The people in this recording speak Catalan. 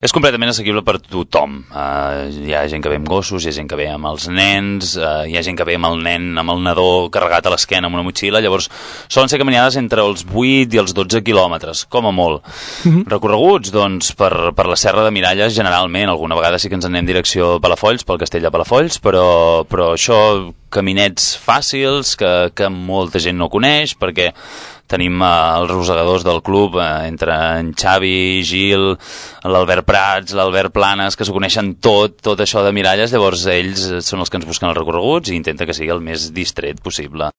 És completament assequible per tothom. Hi ha gent que ve amb gossos, hi ha gent que ve amb els nens, hi ha gent que ve amb el nen, amb el nadó carregat a l'esquena amb una motxilla, llavors solen ser caminades entre els 8 i els 12 quilòmetres, com a molt. Recorreguts, doncs, per la Serra de Miralles, generalment, alguna vegada sí que ens anem direcció a Palafolls, pel castell de Palafolls, però això, caminets fàcils, que molta gent no coneix, perquè tenim els rosegadors del club, entre en Xavi, Gil, l'Albert Prats, l'Albert Planes, que s'ho coneixen tot això de Miralles, llavors ells són els que ens busquen els recorreguts i intenten que sigui el més distret possible.